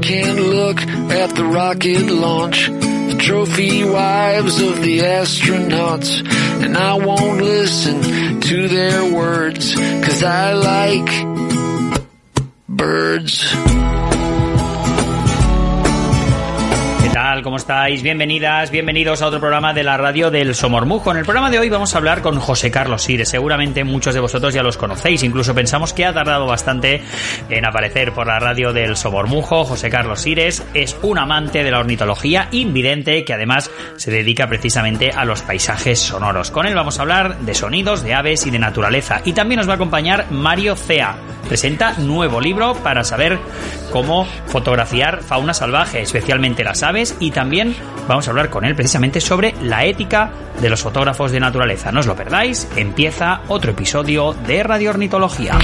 can't look at the rocket launch, the trophy wives of the astronauts, and I won't listen to their words, 'cause I like birds. ¿Cómo estáis? Bienvenidas, bienvenidos a otro programa de la radio del Somormujo. En el programa de hoy vamos a hablar con José Carlos Sires. Seguramente muchos de vosotros ya los conocéis, incluso pensamos que ha tardado bastante en aparecer por la radio del Somormujo. José Carlos Sires es un amante de la ornitología, invidente, que además se dedica precisamente a los paisajes sonoros. Con él vamos a hablar de sonidos, de aves y de naturaleza. Y también nos va a acompañar Mario Cea. Presenta nuevo libro para saber cómo fotografiar fauna salvaje, especialmente las aves, y también vamos a hablar con él precisamente sobre la ética de los fotógrafos de naturaleza. No os lo perdáis, empieza otro episodio de Radio Ornitología.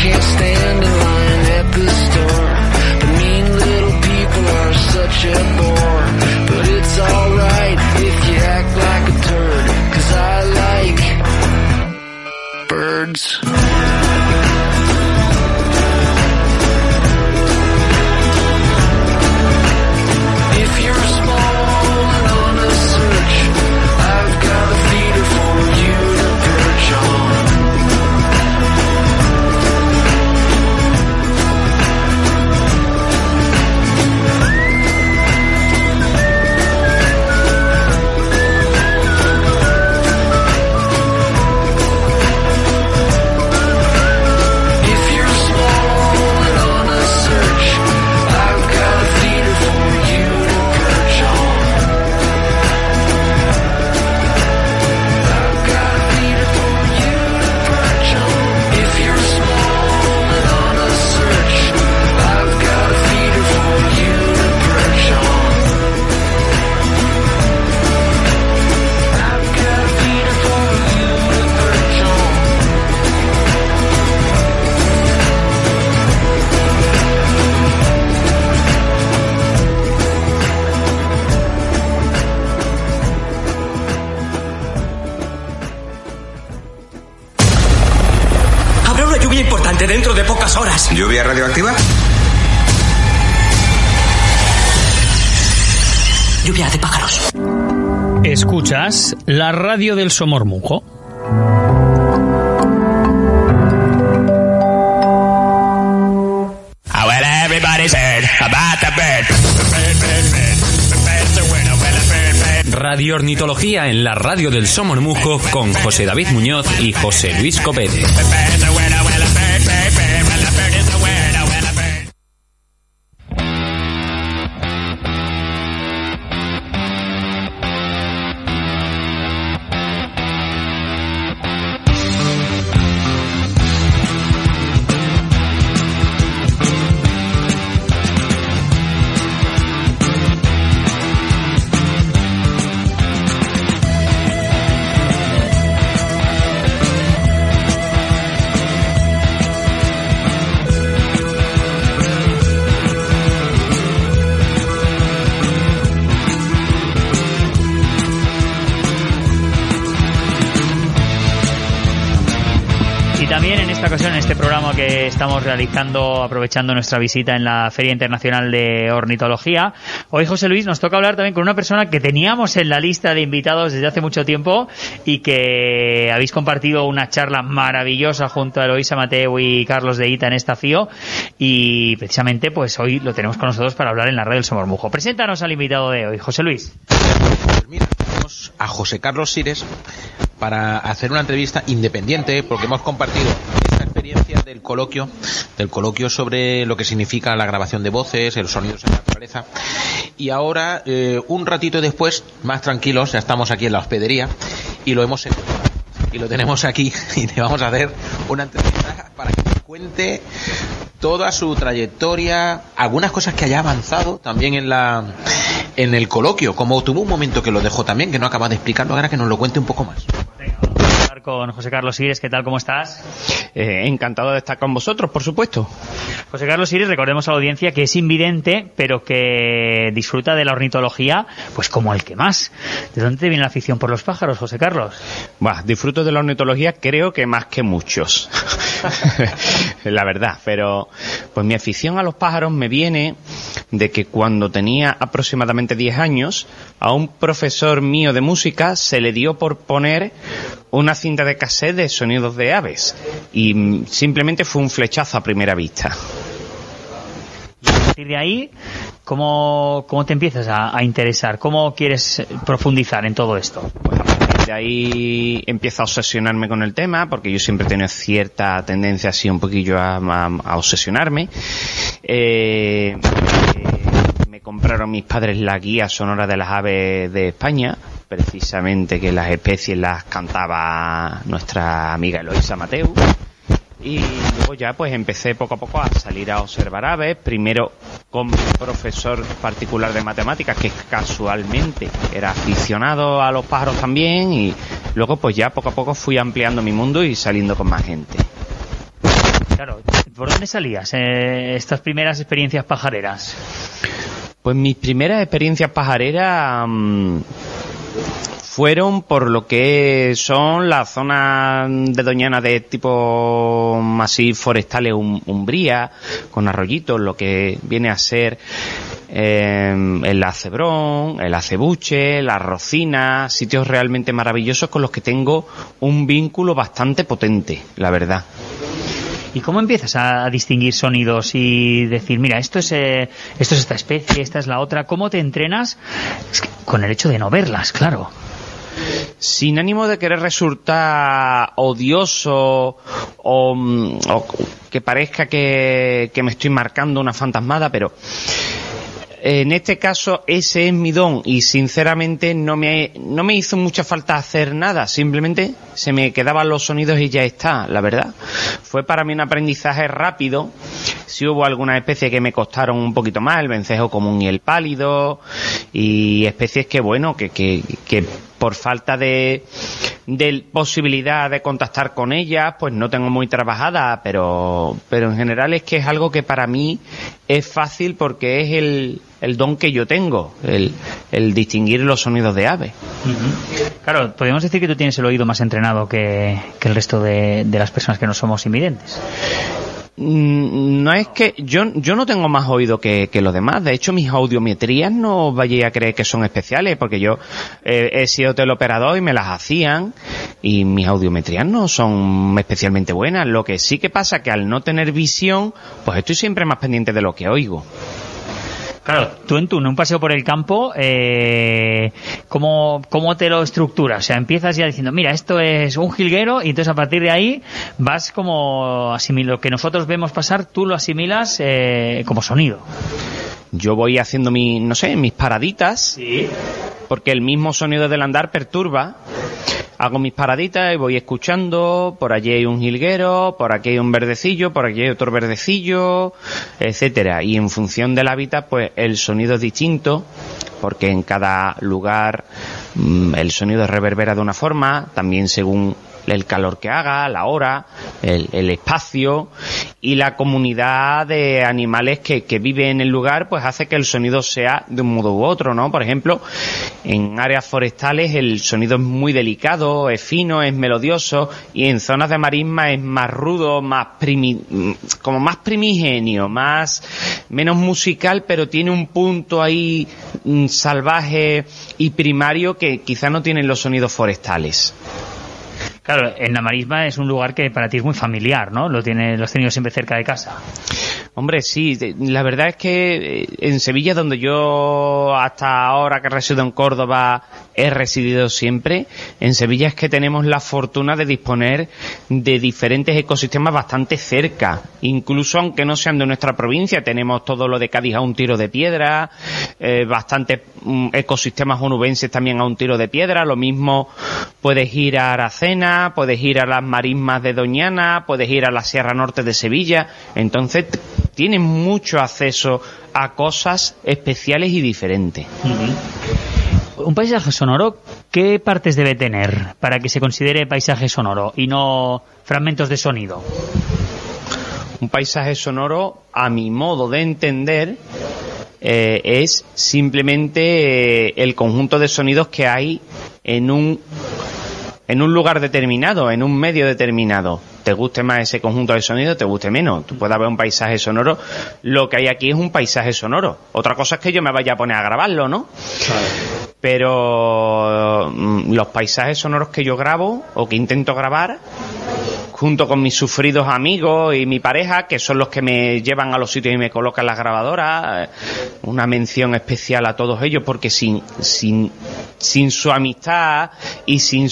Dentro de pocas horas. ¿Lluvia radioactiva? Lluvia de pájaros. Escuchas la radio del Somormujo. Radio Ornitología en la radio del Somormujo con José David Muñoz y José Luis Copete. En este programa que estamos realizando aprovechando nuestra visita en la Feria Internacional de Ornitología, hoy, José Luis, nos toca hablar también con una persona que teníamos en la lista de invitados desde hace mucho tiempo y que habéis compartido una charla maravillosa junto a Eloísa Mateu y Carlos de Ita en esta FIO, y precisamente pues hoy lo tenemos con nosotros para hablar en la radio del Somormujo. Preséntanos al invitado de hoy, José Luis. Pues mira, tenemos a José Carlos Sires para hacer una entrevista independiente, porque hemos compartido esta experiencia del coloquio sobre lo que significa la grabación de voces, los sonidos en la naturaleza, y ahora un ratito después, más tranquilos, ya estamos aquí en la hospedería y lo hemos hecho y lo tenemos aquí y le vamos a hacer una entrevista para que nos cuente toda su trayectoria, algunas cosas que haya avanzado también en el coloquio, como tuvo un momento que lo dejó también, que no acaba de explicarlo, ahora que nos lo cuente un poco más. Con José Carlos Sires. ¿Qué tal? ¿Cómo estás? Encantado de estar con vosotros, por supuesto. José Carlos Sires, recordemos a la audiencia que es invidente, pero que disfruta de la ornitología pues como el que más. ¿De dónde te viene la afición por los pájaros, José Carlos? Disfruto de la ornitología, creo que más que muchos. La verdad, pero pues mi afición a los pájaros me viene de que cuando tenía aproximadamente 10 años, a un profesor mío de música se le dio por poner una cinta de cassette de sonidos de aves. Y simplemente fue un flechazo a primera vista. Y a partir de ahí, ¿cómo te empiezas a interesar? ¿Cómo quieres profundizar en todo esto? Pues a partir de ahí empiezo a obsesionarme con el tema, porque yo siempre he tenido cierta tendencia así un poquillo a obsesionarme. Me compraron mis padres la guía sonora de las aves de España, precisamente que las especies las cantaba nuestra amiga Eloisa Mateu. Y luego ya pues empecé poco a poco a salir a observar aves, primero con mi profesor particular de matemáticas, que casualmente era aficionado a los pájaros también, y luego pues ya poco a poco fui ampliando mi mundo y saliendo con más gente. Claro, ¿por dónde salías estas primeras experiencias pajareras? Pues mis primeras experiencias pajareras fueron por lo que son las zonas de Doñana de tipo así forestales, Umbría, con arroyitos, lo que viene a ser el acebrón, el acebuche, la rocina, sitios realmente maravillosos con los que tengo un vínculo bastante potente, la verdad. ¿Y cómo empiezas a distinguir sonidos y decir, mira, esto es esta especie, esta es la otra? ¿Cómo te entrenas? Es que con el hecho de no verlas, claro. Sin ánimo de querer resultar odioso o que parezca que me estoy marcando una fantasmada, pero en este caso ese es mi don y sinceramente no me hizo mucha falta hacer nada, simplemente se me quedaban los sonidos y ya está, la verdad. Fue para mí un aprendizaje rápido. Sí hubo algunas especies que me costaron un poquito más, el vencejo común y el pálido, y especies que bueno, que por falta de posibilidad de contactar con ellas, pues no tengo muy trabajada, pero en general es que es algo que para mí es fácil porque es el don que yo tengo, el distinguir los sonidos de aves. Claro, podemos decir que tú tienes el oído más entrenado que el resto de las personas que no somos invidentes. No es que yo no tengo más oído que los demás. De hecho, mis audiometrías no vayáis a creer que son especiales, porque yo he sido teleoperador y me las hacían, y mis audiometrías no son especialmente buenas. Lo que sí que pasa que al no tener visión, pues estoy siempre más pendiente de lo que oigo. Claro, tú en un paseo por el campo, ¿cómo te lo estructuras? O sea, empiezas ya diciendo, mira, esto es un jilguero, y entonces a partir de ahí vas como lo que nosotros vemos pasar, tú lo asimilas como sonido. Yo voy haciendo mis paraditas, sí, porque el mismo sonido del andar perturba. Hago mis paraditas y voy escuchando, por allí hay un jilguero, por aquí hay un verdecillo, por aquí hay otro verdecillo, etcétera. Y en función del hábitat, pues el sonido es distinto, porque en cada lugar el sonido reverbera de una forma, también según el calor que haga, la hora, el espacio y la comunidad de animales que vive en el lugar, pues hace que el sonido sea de un modo u otro, ¿no? Por ejemplo, en áreas forestales el sonido es muy delicado, es fino, es melodioso, y en zonas de marisma es más rudo, más primigenio, menos musical, pero tiene un punto ahí salvaje y primario que quizá no tienen los sonidos forestales. Claro, en la marisma es un lugar que para ti es muy familiar, ¿no? Lo has tenido siempre cerca de casa. Hombre, sí, la verdad es que en Sevilla, donde yo hasta ahora que resido en Córdoba he residido siempre, en Sevilla es que tenemos la fortuna de disponer de diferentes ecosistemas bastante cerca, incluso aunque no sean de nuestra provincia. Tenemos todo lo de Cádiz a un tiro de piedra, bastantes ecosistemas onubenses también a un tiro de piedra. Lo mismo puedes ir a Aracena, puedes ir a las marismas de Doñana, puedes ir a la Sierra Norte de Sevilla. Entonces tienes mucho acceso a cosas especiales y diferentes. Un paisaje sonoro, ¿qué partes debe tener para que se considere paisaje sonoro y no fragmentos de sonido? Un paisaje sonoro, a mi modo de entender, es simplemente el conjunto de sonidos que hay en un lugar determinado, en un medio determinado. te guste más ese conjunto de sonido, te guste menos. Tú puedes ver un paisaje sonoro. Lo que hay aquí es un paisaje sonoro. Otra cosa es que yo me vaya a poner a grabarlo, ¿no? Claro. Pero los paisajes sonoros que yo grabo o que intento grabar, junto con mis sufridos amigos y mi pareja, que son los que me llevan a los sitios y me colocan las grabadoras, una mención especial a todos ellos, porque sin su amistad y sin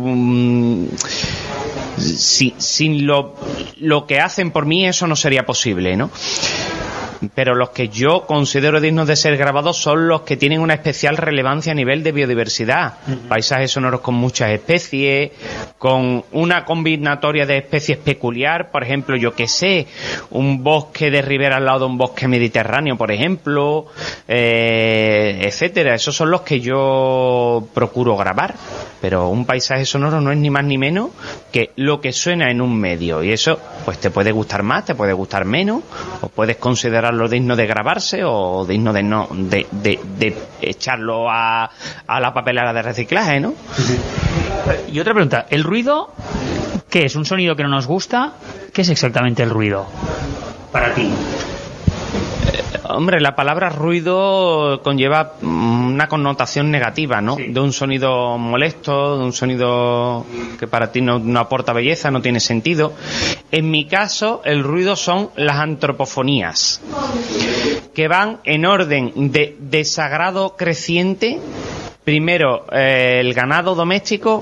lo que hacen por mí, eso no sería posible, ¿no? Pero los que yo considero dignos de ser grabados son los que tienen una especial relevancia a nivel de biodiversidad. Paisajes sonoros con muchas especies, con una combinatoria de especies peculiar, por ejemplo, yo que sé, un bosque de ribera al lado de un bosque mediterráneo, por ejemplo, etcétera. Esos son los que yo procuro grabar. Pero un paisaje sonoro no es ni más ni menos que lo que suena en un medio, y eso pues te puede gustar más, te puede gustar menos, o puedes considerarlo digno de grabarse o digno de echarlo a la papelera de reciclaje, ¿no? Y otra pregunta, ¿el ruido qué es? ¿Un sonido que no nos gusta? ¿Qué es exactamente el ruido para ti? Hombre, la palabra ruido conlleva una connotación negativa, ¿no? Sí. De un sonido molesto, de un sonido que para ti no aporta belleza, no tiene sentido. En mi caso, el ruido son las antropofonías, que van en orden de desagrado creciente. Primero, el ganado doméstico,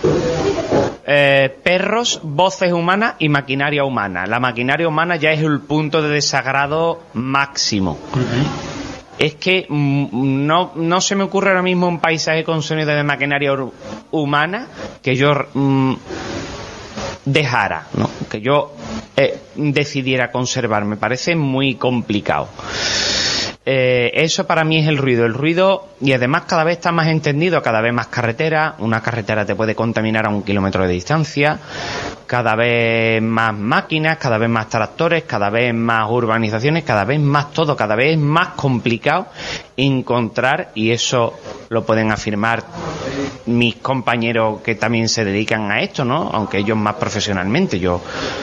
perros, voces humanas y maquinaria humana. La maquinaria humana ya es el punto de desagrado máximo. Es que no se me ocurre ahora mismo un paisaje con sonido de maquinaria humana que yo dejara, ¿no? Que yo decidiera conservar. Me parece muy complicado. Eso para mí es el ruido, y además cada vez está más entendido, cada vez más carretera. Una carretera te puede contaminar a 1 kilómetro de distancia, cada vez más máquinas, cada vez más tractores, cada vez más urbanizaciones, cada vez más todo, cada vez es más complicado encontrar, y eso lo pueden afirmar mis compañeros que también se dedican a esto, ¿no? Aunque ellos más profesionalmente, yo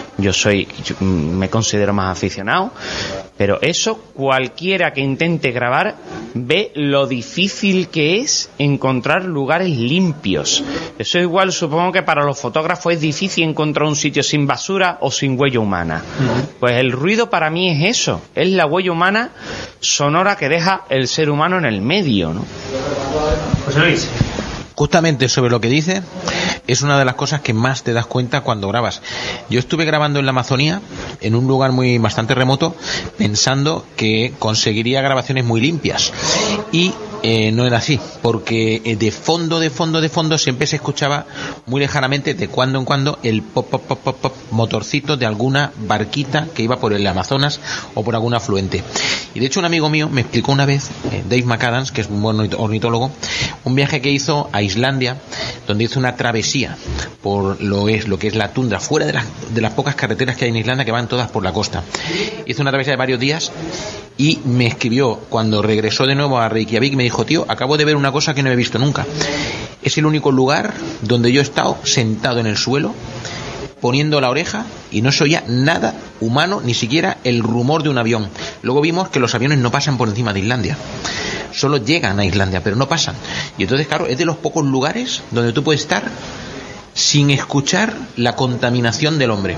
me considero más aficionado, pero eso cualquiera que intente grabar ve lo difícil que es encontrar lugares limpios. Eso igual supongo que para los fotógrafos es difícil encontrar un sitio sin basura o sin huella humana. Pues el ruido para mí es eso, es la huella humana sonora que deja el ser humano en el medio, ¿no? José Luis. Justamente sobre lo que dice, es una de las cosas que más te das cuenta cuando grabas. Yo estuve grabando en la Amazonía, en un lugar bastante remoto, pensando que conseguiría grabaciones muy limpias. Y no era así, porque de fondo siempre se escuchaba muy lejanamente, de cuando en cuando, el pop motorcito de alguna barquita que iba por el Amazonas o por algún afluente. Y de hecho un amigo mío me explicó una vez, Dave McAdams, que es un buen ornitólogo, un viaje que hizo a Islandia, donde hizo una travesía por lo que es la tundra, fuera de las pocas carreteras que hay en Islandia, que van todas por la costa. Hizo una travesía de varios días y me escribió cuando regresó de nuevo a Reykjavik. Me dijo: tío, acabo de ver una cosa que no he visto nunca. Es el único lugar donde yo he estado sentado en el suelo poniendo la oreja y no se oía nada humano, ni siquiera el rumor de un avión. Luego vimos que los aviones no pasan por encima de Islandia, solo llegan a Islandia, pero no pasan. Y entonces, claro, es de los pocos lugares donde tú puedes estar sin escuchar la contaminación del hombre.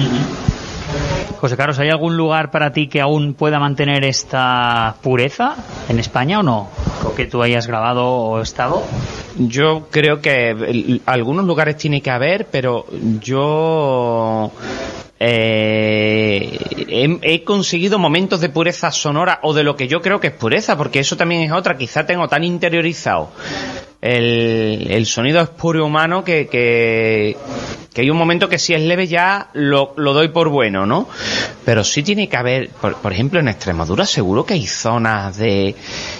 José Carlos, ¿hay algún lugar para ti que aún pueda mantener esta pureza en España o no? ¿O que tú hayas grabado o estado? Yo creo que algunos lugares tiene que haber, pero yo he conseguido momentos de pureza sonora, o de lo que yo creo que es pureza, porque eso también es otra. Quizá tengo tan interiorizado el sonido espurio humano que hay un momento que si es leve ya lo doy por bueno, ¿no? Pero sí tiene que haber, por ejemplo, en Extremadura seguro que hay zonas de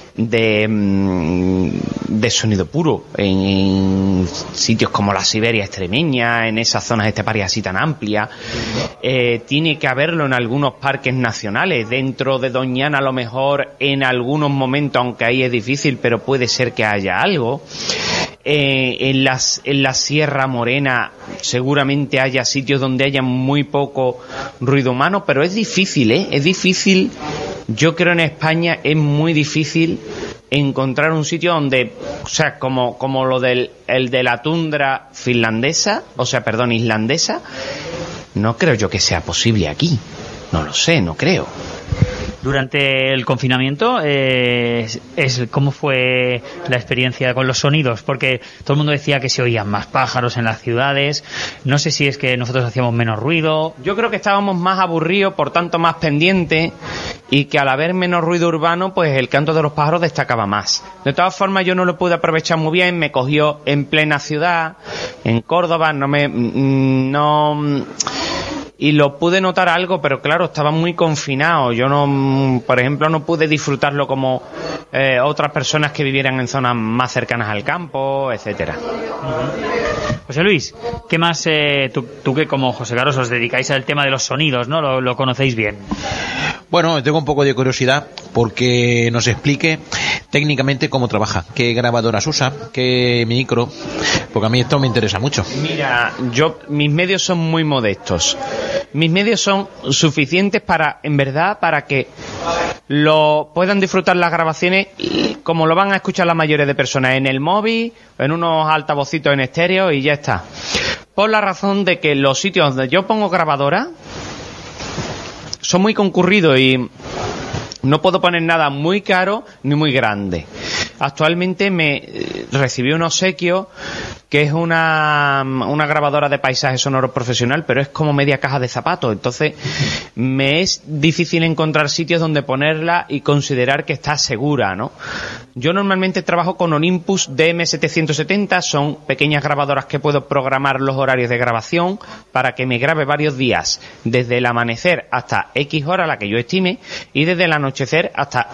sonido puro, en sitios como la Siberia extremeña, en esas zonas esteparias así tan amplias. Tiene que haberlo en algunos parques nacionales, dentro de Doñana a lo mejor en algunos momentos, aunque ahí es difícil, pero puede ser que haya algo. en la Sierra Morena seguramente haya sitios donde haya muy poco ruido humano, pero es difícil, es difícil. Yo creo en España es muy difícil encontrar un sitio donde, o sea, como lo el de la tundra islandesa, no creo yo que sea posible aquí. No lo sé, no creo. Durante el confinamiento, ¿cómo fue la experiencia con los sonidos? Porque todo el mundo decía que se oían más pájaros en las ciudades. No sé si es que nosotros hacíamos menos ruido. Yo creo que estábamos más aburridos, por tanto más pendientes, y que al haber menos ruido urbano, pues el canto de los pájaros destacaba más. De todas formas, yo no lo pude aprovechar muy bien. Me cogió en plena ciudad, en Córdoba, y lo pude notar algo, pero claro, estaba muy confinado. Yo por ejemplo, no pude disfrutarlo como otras personas que vivieran en zonas más cercanas al campo, etcétera. José Luis, ¿qué más tú que como José Carlos os dedicáis al tema de los sonidos, ¿no? Lo conocéis bien. Bueno, tengo un poco de curiosidad porque nos explique técnicamente cómo trabaja, qué grabadoras usa, qué micro, porque a mí esto me interesa mucho. Mira, mis medios son muy modestos. Mis medios son suficientes para que lo puedan disfrutar las grabaciones como lo van a escuchar la mayoría de personas, en el móvil, en unos altavocitos en estéreo y ya está. Por la razón de que los sitios donde yo pongo grabadora son muy concurridos y no puedo poner nada muy caro ni muy grande. Actualmente me recibí un obsequio que es una grabadora de paisaje sonoro profesional, pero es como media caja de zapatos. Entonces me es difícil encontrar sitios donde ponerla y considerar que está segura, ¿no? Yo normalmente trabajo con Olympus DM770, son pequeñas grabadoras que puedo programar los horarios de grabación para que me grabe varios días, desde el amanecer hasta X hora, la que yo estime, y desde el anochecer hasta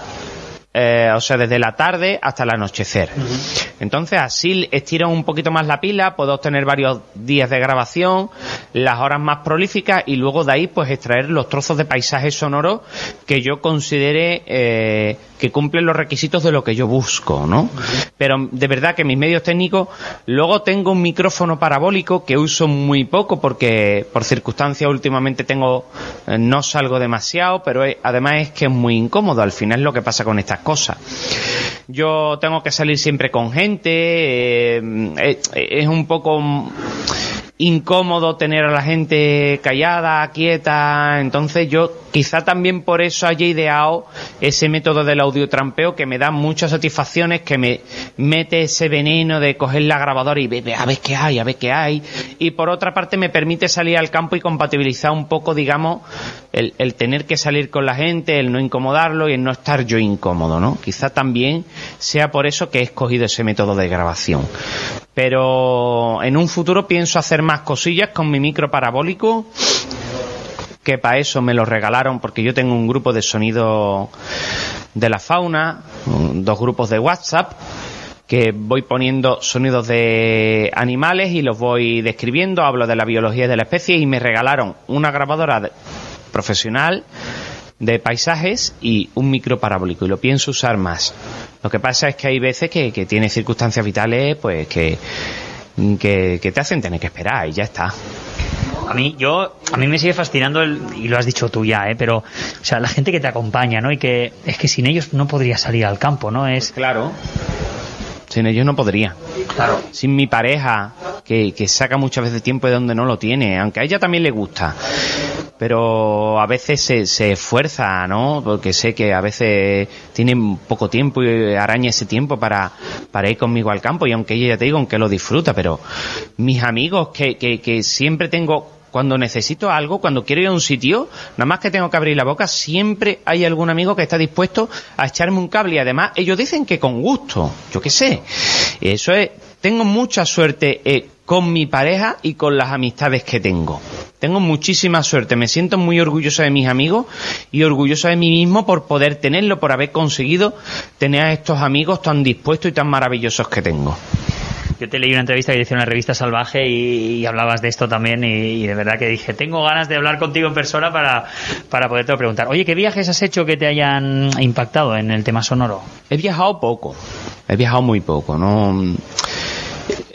desde la tarde hasta el anochecer. Entonces así estiro un poquito más la pila, puedo obtener varios días de grabación, las horas más prolíficas, y luego de ahí pues extraer los trozos de paisaje sonoro que yo considere que cumplen los requisitos de lo que yo busco, ¿no? Pero de verdad que mis medios técnicos, luego tengo un micrófono parabólico que uso muy poco porque por circunstancias últimamente no salgo demasiado, pero además es que es muy incómodo, al final es lo que pasa con estas cosas. Yo tengo que salir siempre con gente, es un poco incómodo tener a la gente callada, quieta, entonces yo quizá también por eso haya ideado ese método del audiotrampeo que me da muchas satisfacciones, que me mete ese veneno de coger la grabadora y a ver qué hay, y por otra parte me permite salir al campo y compatibilizar un poco, digamos, el tener que salir con la gente, el no incomodarlo y el no estar yo incómodo, ¿no? Quizá también sea por eso que he escogido ese método de grabación. Pero en un futuro pienso hacer más cosillas con mi micro parabólico, que para eso me lo regalaron porque yo tengo un grupo de sonido de la fauna, 2 grupos de WhatsApp, que voy poniendo sonidos de animales y los voy describiendo, hablo de la biología de la especie, y me regalaron una grabadora profesional de paisajes y un micro parabólico, y lo pienso usar más. Lo que pasa es que hay veces que tiene circunstancias vitales pues que te hacen tener que esperar y ya está. A mí me sigue fascinando y lo has dicho tú ya, pero o sea, la gente que te acompaña, ¿no? Y que es que sin ellos no podría salir al campo, ¿no? Es claro. Sin ellos no podría. Claro. Sin mi pareja, que saca muchas veces tiempo de donde no lo tiene, aunque a ella también le gusta. Pero a veces se esfuerza, ¿no? Porque sé que a veces tiene poco tiempo y araña ese tiempo para ir conmigo al campo, y aunque ella, ya te digo, aunque lo disfruta, pero mis amigos que siempre tengo, cuando necesito algo, cuando quiero ir a un sitio, nada más que tengo que abrir la boca, siempre hay algún amigo que está dispuesto a echarme un cable, y además ellos dicen que con gusto, yo qué sé. Eso es, tengo mucha suerte con mi pareja y con las amistades que tengo. Tengo muchísima suerte, me siento muy orgulloso de mis amigos y orgulloso de mí mismo por poder tenerlo, por haber conseguido tener a estos amigos tan dispuestos y tan maravillosos que tengo. Yo te leí una entrevista que hice en una revista Salvaje y hablabas de esto también, y de verdad que dije, tengo ganas de hablar contigo en persona para poderte preguntar. Oye, ¿qué viajes has hecho que te hayan impactado en el tema sonoro? He viajado poco, he viajado muy poco, ¿no?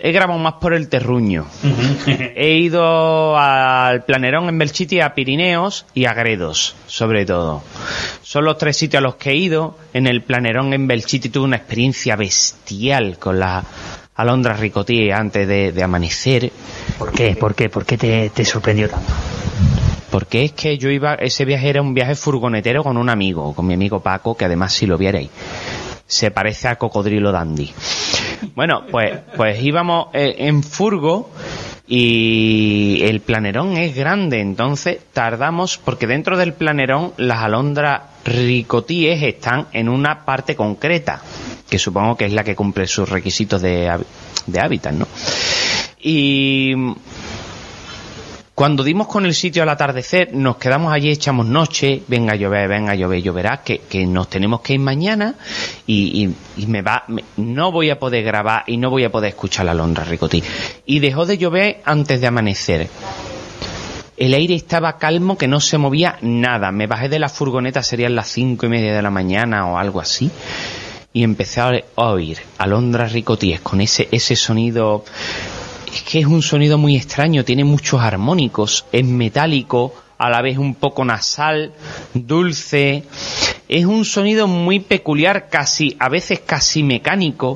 he grabado más por el terruño. He ido al Planerón en Belchite, a Pirineos y a Gredos, sobre todo. Son los 3 sitios a los que he ido. En el Planerón en Belchite tuve una experiencia bestial con la alondra ricotí antes de amanecer. ¿Por qué? ¿Por qué te sorprendió tanto? Porque es que ese viaje era un viaje furgonetero con un amigo, con mi amigo Paco, que además si lo vierais, se parece a Cocodrilo Dandy. Bueno, pues íbamos en furgo y el Planerón es grande, entonces tardamos, porque dentro del Planerón las alondras ricotíes están en una parte concreta, que supongo que es la que cumple sus requisitos de hábitat, ¿no? Y cuando dimos con el sitio al atardecer, nos quedamos allí, echamos noche, venga a llover, lloverá, que nos tenemos que ir mañana y no voy a poder grabar y no voy a poder escuchar la alondra ricotí. Y dejó de llover antes de amanecer. El aire estaba calmo, que no se movía nada. Me bajé de la furgoneta, serían las 5:30 de la mañana o algo así, y empecé a oír alondras ricotíes con ese sonido. Es que es un sonido muy extraño, tiene muchos armónicos, es metálico, a la vez un poco nasal, dulce. Es un sonido muy peculiar, a veces casi mecánico.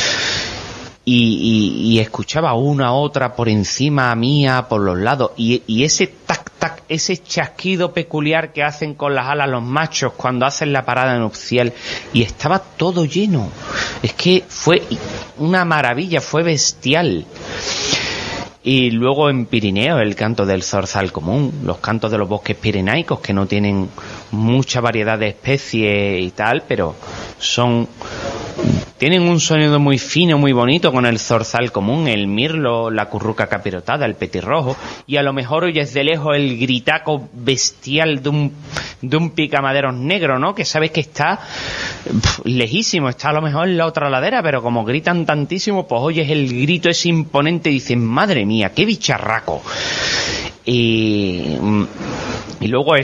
Y escuchaba una otra por encima mía, por los lados, y ese tac tac, ese chasquido peculiar que hacen con las alas los machos cuando hacen la parada nupcial, y estaba todo lleno. Es que fue una maravilla, fue bestial. Y luego en Pirineo, el canto del zorzal común, los cantos de los bosques pirenaicos, que no tienen mucha variedad de especies y tal, pero tienen un sonido muy fino, muy bonito, con el zorzal común, el mirlo, la curruca capirotada, el petirrojo, y a lo mejor oyes de lejos el gritaco bestial de un picamaderos negro, ¿no? Que sabes que está lejísimo, está a lo mejor en la otra ladera, pero como gritan tantísimo, pues oyes el grito ese imponente y dices, madre mía, qué bicharraco. Y luego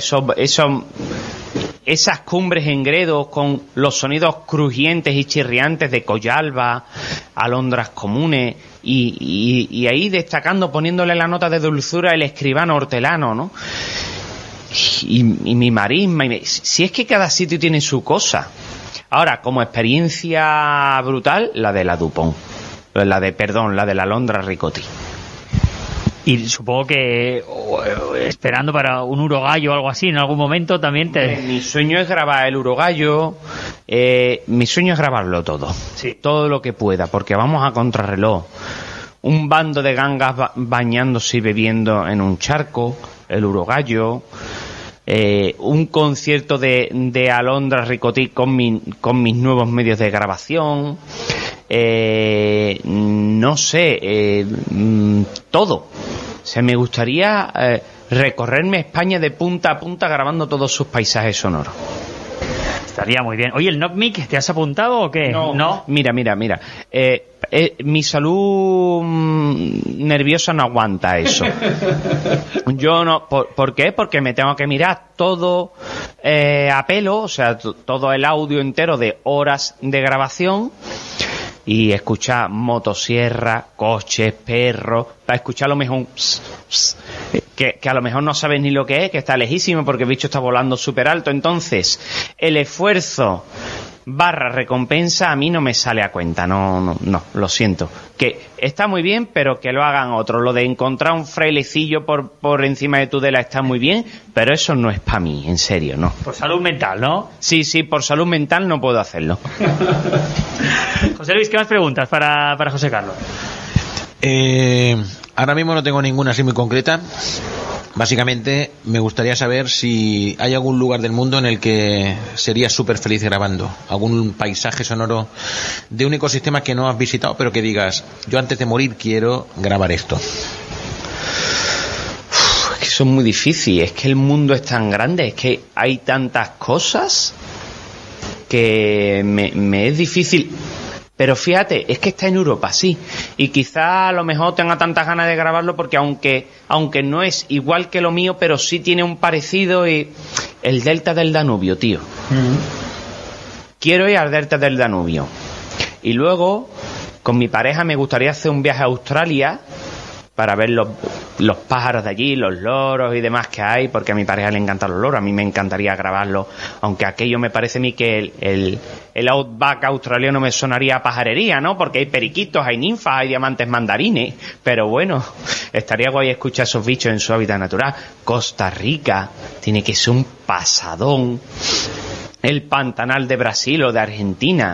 esas cumbres en Gredos con los sonidos crujientes y chirriantes de collalba, alondras comunes, y ahí destacando, poniéndole la nota de dulzura, el escribano hortelano, ¿no? Y mi marisma, si es que cada sitio tiene su cosa. Ahora, como experiencia brutal, la de la Dupont, la de la alondra ricotí. Y supongo que esperando para un urogallo o algo así, en algún momento también Mi sueño es grabar el urogallo, mi sueño es grabarlo todo, sí, todo lo que pueda, porque vamos a contrarreloj. Un bando de gangas bañándose y bebiendo en un charco, el urogallo, un concierto de alondra ricotí con mis nuevos medios de grabación, no sé, todo. Me gustaría recorrerme España de punta a punta grabando todos sus paisajes sonoros. Estaría muy bien. Oye, ¿el Knockmic te has apuntado o qué? No. Mira. Mi salud nerviosa no aguanta eso. Yo no. ¿Por qué? Porque me tengo que mirar todo a pelo, o sea, todo el audio entero de horas de grabación, y escuchar motosierra, coches, perros, para escuchar a lo mejor que a lo mejor no sabes ni lo que es, que está lejísimo porque el bicho está volando súper alto. Entonces, el esfuerzo / recompensa a mí no me sale a cuenta, no, lo siento. Que está muy bien, pero que lo hagan otros. Lo de encontrar un frailecillo por encima de Tudela está muy bien, pero eso no es para mí, en serio, no. Por salud mental, ¿no? Sí, por salud mental no puedo hacerlo. José Luis, ¿qué más preguntas para José Carlos? Ahora mismo no tengo ninguna así muy concreta. Básicamente me gustaría saber si hay algún lugar del mundo en el que serías súper feliz grabando, algún paisaje sonoro de un ecosistema que no has visitado, pero que digas, yo antes de morir quiero grabar esto. Es que eso es muy difícil, es que el mundo es tan grande, es que hay tantas cosas que me es difícil. Pero fíjate, es que está en Europa, sí. Y quizá a lo mejor tenga tantas ganas de grabarlo porque aunque no es igual que lo mío, pero sí tiene un parecido, y el delta del Danubio, tío. Quiero ir al delta del Danubio. Y luego Con mi pareja me gustaría hacer un viaje a Australia para ver los pájaros de allí, los loros y demás que hay, porque a mi pareja le encantan los loros, a mí me encantaría grabarlo, aunque aquello me parece a mí que el outback australiano me sonaría a pajarería, ¿no? Porque hay periquitos, hay ninfas, hay diamantes mandarines, pero bueno, estaría guay escuchar esos bichos en su hábitat natural. Costa Rica tiene que ser un pasadón. El Pantanal de Brasil o de Argentina.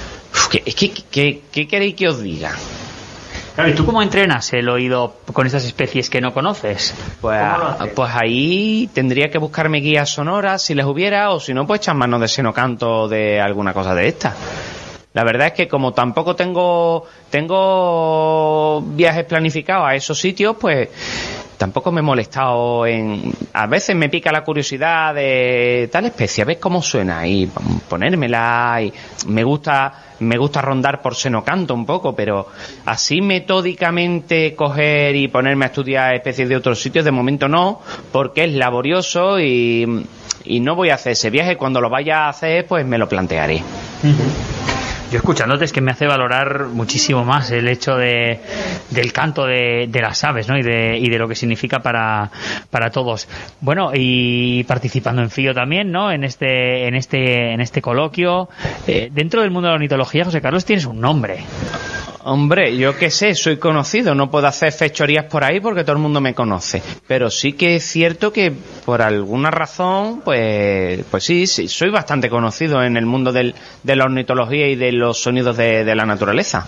¿Qué queréis que os diga? Claro, ¿y tú cómo entrenas el oído con estas especies que no conoces? Pues ahí tendría que buscarme guías sonoras si les hubiera, o si no, pues echar manos de senocanto de alguna cosa de esta. La verdad es que como tampoco tengo viajes planificados a esos sitios, pues tampoco me he molestado a veces me pica la curiosidad de tal especie, a ver cómo suena y ponérmela, y me gusta rondar por senocanto un poco, pero así metódicamente coger y ponerme a estudiar especies de otros sitios de momento no, porque es laborioso y no voy a hacer ese viaje. Cuando lo vaya a hacer, pues me lo plantearé. Yo escuchándote es que me hace valorar muchísimo más el hecho del canto de las aves, ¿no? Y de lo que significa para todos. Bueno, y participando en FIO también, ¿no? En este coloquio. Dentro del mundo de la ornitología, José Carlos, tienes un nombre. Hombre, yo qué sé, soy conocido, no puedo hacer fechorías por ahí porque todo el mundo me conoce, pero sí que es cierto que por alguna razón, pues sí, soy bastante conocido en el mundo de la ornitología y de los sonidos de la naturaleza.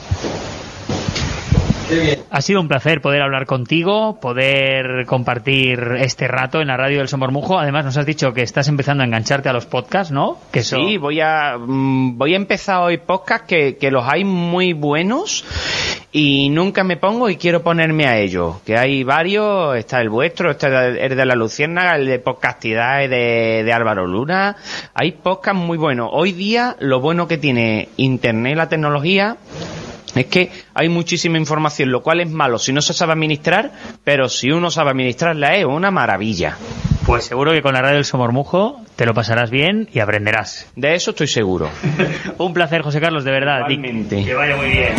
Ha sido un placer poder hablar contigo, poder compartir este rato en la radio del Somormujo. Además, nos has dicho que estás empezando a engancharte a los podcasts, ¿no? Sí, voy a empezar hoy podcasts que los hay muy buenos y nunca me pongo y quiero ponerme a ellos. Que hay varios, está el vuestro, está el de la Luciérnaga, el de Podcastidad de Álvaro Luna. Hay podcasts muy buenos. Hoy día, lo bueno que tiene Internet y la tecnología es que hay muchísima información, lo cual es malo si no se sabe administrar, pero si uno sabe administrarla es una maravilla. Pues seguro que con la radio del Somormujo te lo pasarás bien y aprenderás. De eso estoy seguro. Un placer, José Carlos, de verdad. Igualmente. Que vaya muy bien.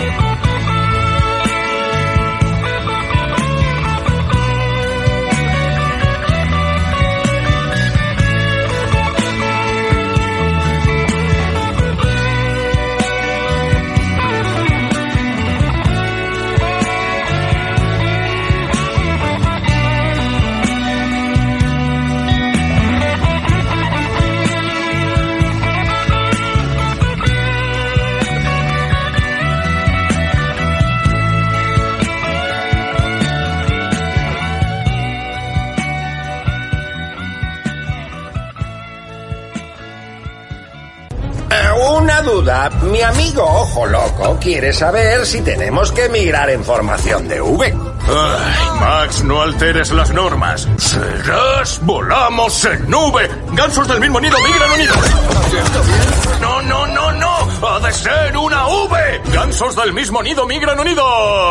Una duda. Mi amigo Ojo Loco quiere saber si tenemos que migrar en formación de V. Ay, Max, no alteres las normas. Serás, volamos en nube. Gansos del mismo nido migran unidos. No, no, no, no. Ha de ser una V. Gansos del mismo nido migran unidos.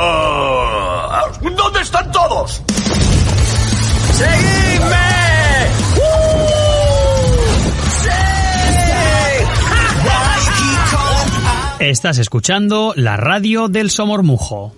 ¿Dónde están todos? ¡Seguidme! Estás escuchando la radio del Somormujo.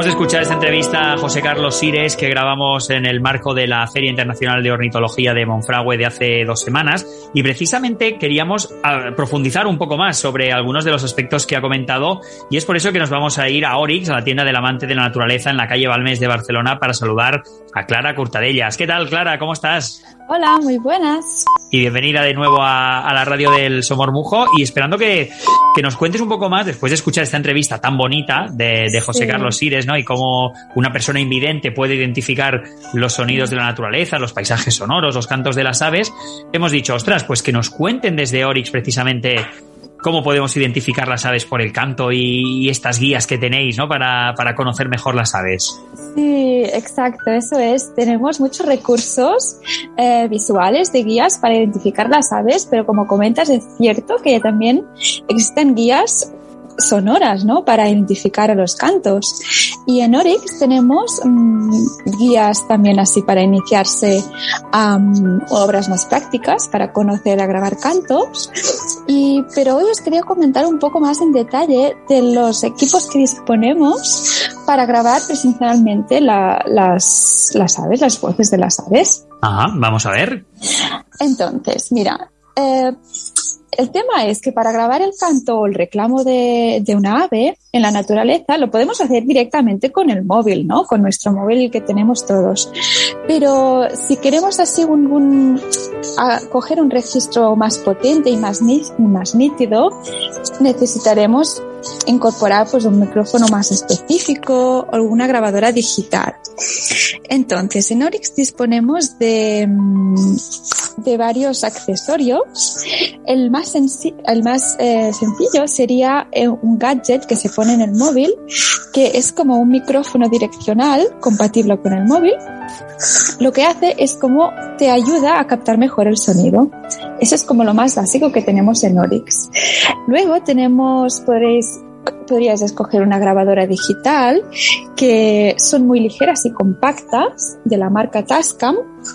de escuchar esta entrevista a José Carlos Sires que grabamos en el marco de la Feria Internacional de Ornitología de Monfragüe de hace 2 semanas y precisamente queríamos profundizar un poco más sobre algunos de los aspectos que ha comentado y es por eso que nos vamos a ir a Oryx, a la tienda del amante de la naturaleza en la calle Balmes de Barcelona para saludar a Clara Curtadellas. ¿Qué tal, Clara? ¿Cómo estás? Hola, muy buenas. Y bienvenida de nuevo a la radio del Somormujo y esperando que nos cuentes un poco más después de escuchar esta entrevista tan bonita de José Carlos Sires, ¿no? Y cómo una persona invidente puede identificar los sonidos de la naturaleza, los paisajes sonoros, los cantos de las aves. Hemos dicho, ostras, pues que nos cuenten desde Oryx precisamente cómo podemos identificar las aves por el canto y estas guías que tenéis, ¿no? Para conocer mejor las aves. Sí, exacto, eso es. Tenemos muchos recursos visuales de guías para identificar las aves, pero como comentas, es cierto que también existen guías sonoras, ¿no? Para identificar a los cantos. Y en Oryx tenemos guías también así para iniciarse a obras más prácticas, para conocer a grabar cantos. Pero hoy os quería comentar un poco más en detalle de los equipos que disponemos para grabar presencialmente las aves, las voces de las aves. Ajá, vamos a ver. Entonces, mira, el tema es que para grabar el canto o el reclamo de una ave en la naturaleza lo podemos hacer directamente con el móvil, ¿no? Con nuestro móvil que tenemos todos. Pero si queremos así coger un registro más potente y más nítido, necesitaremos incorporar pues un micrófono más específico o alguna grabadora digital. Entonces, en Oryx disponemos de varios accesorios. El más sencillo sería un gadget que se pone en el móvil, que es como un micrófono direccional compatible con el móvil. Lo que hace es como te ayuda a captar mejor el sonido. Eso es como lo más básico que tenemos en Oryx. Luego podríais escoger una grabadora digital que son muy ligeras y compactas de la marca Tascam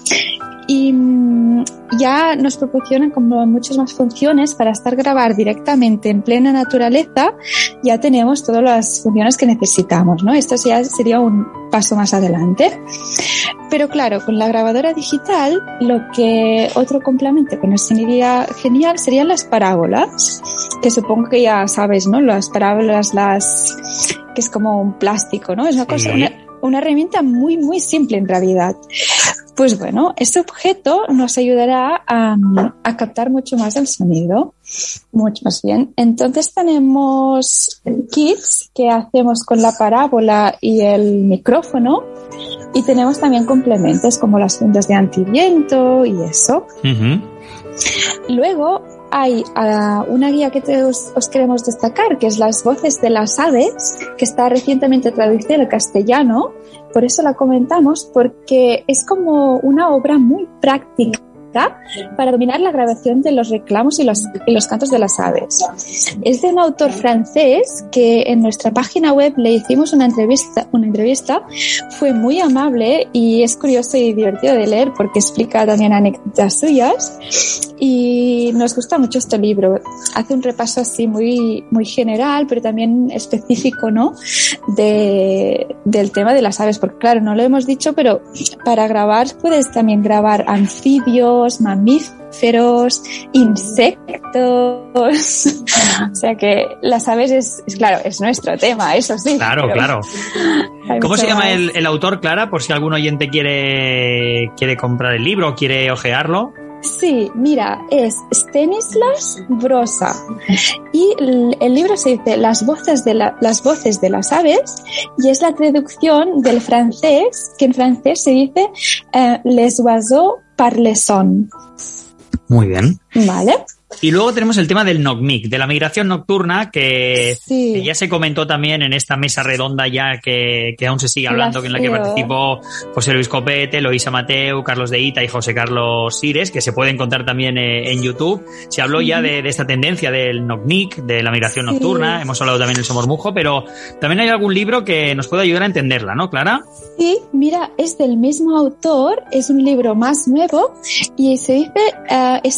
y ya nos proporcionan como muchas más funciones para grabar directamente en plena naturaleza. Ya tenemos todas las funciones que necesitamos, ¿no? Esto ya sería un paso más adelante. Pero claro, con la grabadora digital, otro complemento que nos sería genial serían las parábolas, que supongo que ya sabes, ¿no? Las parábolas, que es como un plástico, ¿no? Es una cosa, una herramienta muy, muy simple en realidad. Pues bueno, este objeto nos ayudará a captar mucho más el sonido, mucho más bien. Entonces tenemos kits que hacemos con la parábola y el micrófono y tenemos también complementos como las fundas de antiviento y eso. Uh-huh. Luego hay una guía que os queremos destacar, que es Las voces de las aves, que está recientemente traducida al castellano. Por eso la comentamos, porque es como una obra muy práctica para dominar la grabación de los reclamos y los cantos de las aves. Es de un autor francés que en nuestra página web le hicimos una entrevista. Fue muy amable y es curioso y divertido de leer porque explica también anécdotas suyas y nos gusta mucho este libro. Hace un repaso así muy, muy general, pero también específico, ¿no? Del tema de las aves, porque claro, no lo hemos dicho, pero para grabar puedes también grabar anfibios, mamíferos, insectos. O sea que las aves es nuestro tema, eso sí. Claro, claro. ¿Cómo se llama el autor, Clara? Por si algún oyente quiere comprar el libro o quiere ojearlo. Sí, mira, es Stanislas Brossa y el libro se dice Las voces de las aves y es la traducción del francés, que en francés se dice Les oiseaux parlent. Muy bien. Vale. Y luego tenemos el tema del NOCMIC, de la migración nocturna, que ya se comentó también en esta mesa redonda ya que aún se sigue hablando, en la que participó José Luis Copete, Eloísa Mateu, Carlos de Ita y José Carlos Sires, que se puede encontrar también en YouTube. Se habló ya de esta tendencia del NOCMIC, de la migración nocturna, hemos hablado también del Somormujo, pero también hay algún libro que nos puede ayudar a entenderla, ¿no, Clara? Sí, mira, es del mismo autor, es un libro más nuevo y se dice, ese aún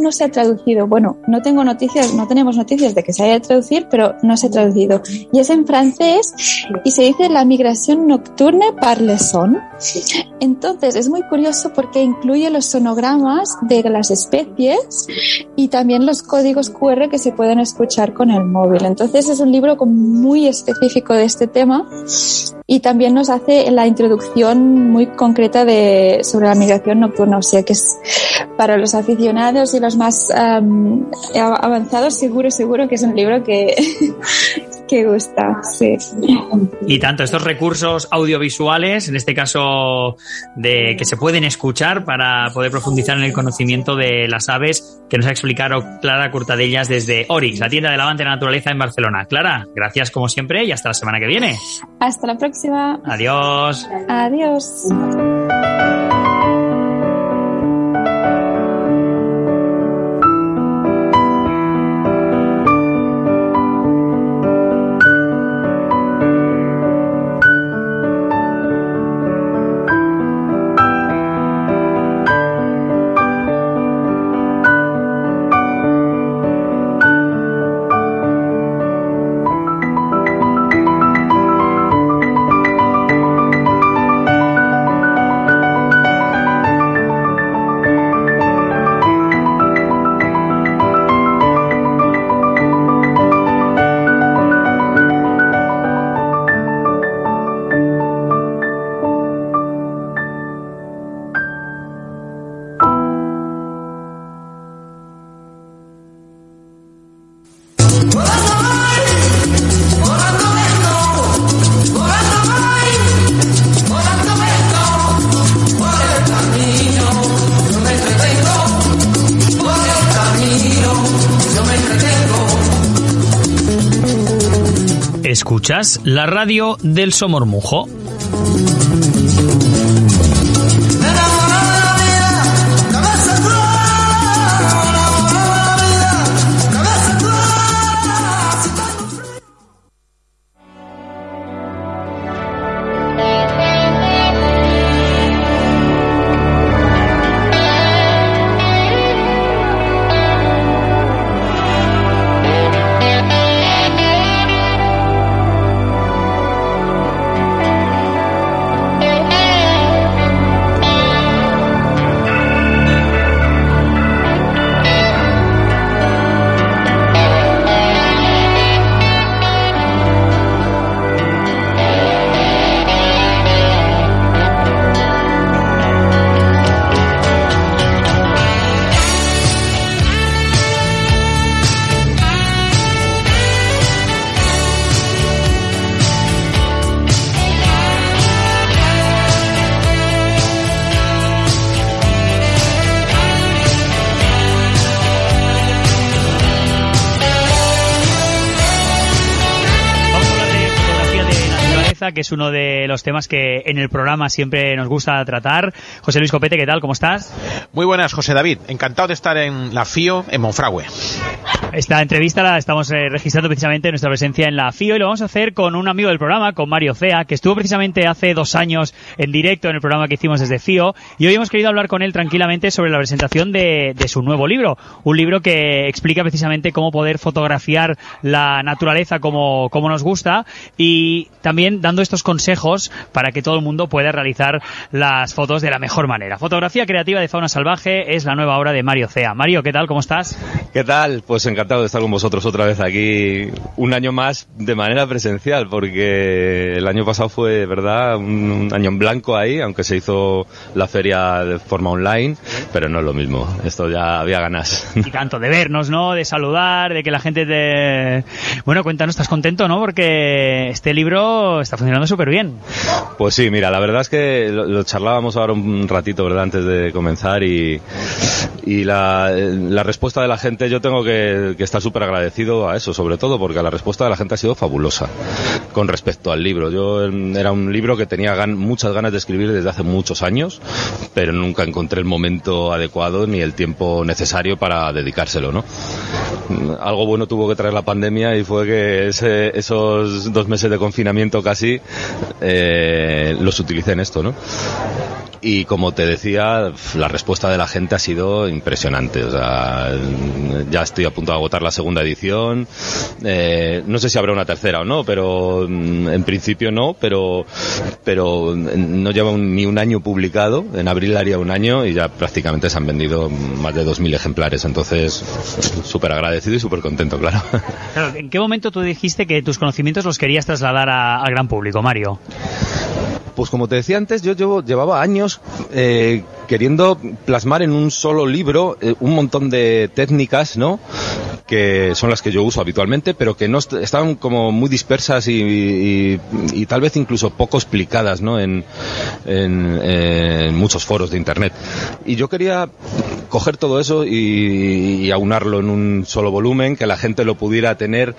no se ha traducido. Bueno, no tenemos noticias de que se haya de traducir, pero no se ha traducido. Y es en francés y se dice La migración nocturne par les sons. Entonces es muy curioso porque incluye los sonogramas de las especies y también los códigos QR que se pueden escuchar con el móvil. Entonces es un libro muy específico de este tema y también nos hace la introducción muy concreta sobre la migración nocturna. O sea que es para los aficionados y los más avanzados seguro que es un libro que gusta, sí. Y tanto estos recursos audiovisuales, en este caso que se pueden escuchar para poder profundizar en el conocimiento de las aves, que nos ha explicado Clara Curtadellas desde Orix, la tienda del Avante de la Naturaleza en Barcelona. Clara, gracias como siempre y hasta la semana que viene. Hasta la próxima. Adiós. Adiós. Escuchas la radio del Somormujo. Que es uno de los temas que en el programa siempre nos gusta tratar. José Luis Copete, ¿qué tal? ¿Cómo estás? Muy buenas, José David. Encantado de estar en la FIO, en Monfragüe. Esta entrevista la estamos registrando precisamente en nuestra presencia en la FIO y lo vamos a hacer con un amigo del programa, con Mario Cea, que estuvo precisamente hace 2 años en directo en el programa que hicimos desde FIO, y hoy hemos querido hablar con él tranquilamente sobre la presentación de su nuevo libro, un libro que explica precisamente cómo poder fotografiar la naturaleza como nos gusta, y también dando estos consejos para que todo el mundo pueda realizar las fotos de la mejor manera. Fotografía creativa de fauna salvaje es la nueva obra de Mario Cea. Mario, ¿qué tal? ¿Cómo estás? ¿Qué tal? Pues encantado de estar con vosotros otra vez aquí un año más de manera presencial, porque el año pasado fue, verdad, un año en blanco ahí, aunque se hizo la feria de forma online, pero no es lo mismo. Esto ya había ganas. Y tanto de vernos, ¿no? De saludar, de que la gente te... Bueno, cuéntanos, ¿estás contento, no? Porque este libro está funcionando súper bien. Pues sí, mira, la verdad es que lo charlábamos ahora un ratito, ¿verdad?, antes de comenzar, y la respuesta de la gente, yo tengo que estar súper agradecido a eso, sobre todo porque la respuesta de la gente ha sido fabulosa con respecto al libro. Era un libro que tenía muchas ganas de escribir desde hace muchos años, pero nunca encontré el momento adecuado ni el tiempo necesario para dedicárselo, ¿no? Algo bueno tuvo que traer la pandemia, y fue que esos 2 meses de confinamiento casi los utilicé en esto, ¿no? Y como te decía, la respuesta de la gente ha sido impresionante. O sea, ya estoy a punto de agotar la segunda edición. No sé si habrá una tercera o no, pero en principio no, pero no lleva ni un año publicado. En abril haría un año y ya prácticamente se han vendido más de 2.000 ejemplares. Entonces, súper agradecido y súper contento, claro. Claro. ¿En qué momento tú dijiste que tus conocimientos los querías trasladar al gran público, Mario? Pues como te decía antes, yo llevaba años queriendo plasmar en un solo libro un montón de técnicas, ¿no?, que son las que yo uso habitualmente, pero que no estaban como muy dispersas y tal vez incluso poco explicadas, ¿no?, en muchos foros de internet. Y yo quería coger todo eso y aunarlo en un solo volumen, que la gente lo pudiera tener.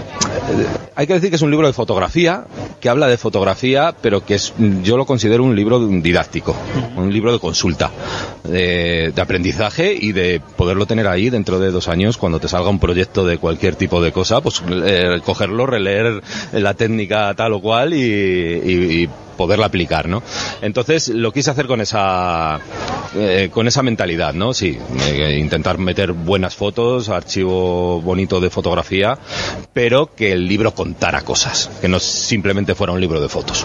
Hay que decir que es un libro de fotografía, que habla de fotografía, pero que yo lo considero un libro didáctico, un libro de consulta, de aprendizaje y de poderlo tener ahí dentro de 2 años cuando te salga un proyecto de cualquier tipo de cosa, pues cogerlo, releer la técnica tal o cual y poderla aplicar, ¿no? Entonces lo quise hacer con esa mentalidad, ¿no? Sí, intentar meter buenas fotos, archivo bonito de fotografía, pero que el libro contara cosas, que no simplemente fuera un libro de fotos.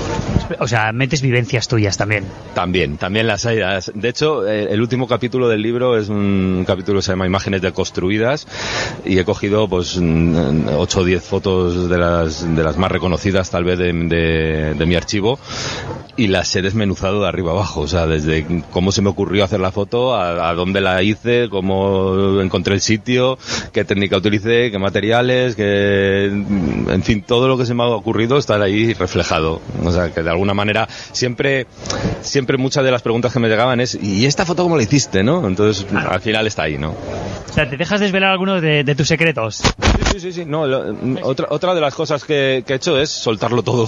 O sea, metes vivencias tuyas también. También las hay. De hecho, el último capítulo del libro es un capítulo que se llama Imágenes deconstruidas y he cogido pues 8 o 10 fotos de las más reconocidas tal vez de mi archivo y las he desmenuzado de arriba abajo, o sea, desde cómo se me ocurrió hacer la foto, a dónde la hice, cómo encontré el sitio, qué técnica utilicé, qué materiales, en fin, todo lo que se me ha ocurrido está ahí reflejado. O sea, que de alguna manera siempre muchas de las preguntas que me llegaban es ¿y esta foto cómo la hiciste, no? Entonces, al final está ahí, ¿no? O sea, ¿te dejas desvelar alguno de tus secretos? Sí. No, otra de las cosas que he hecho es soltarlo todo.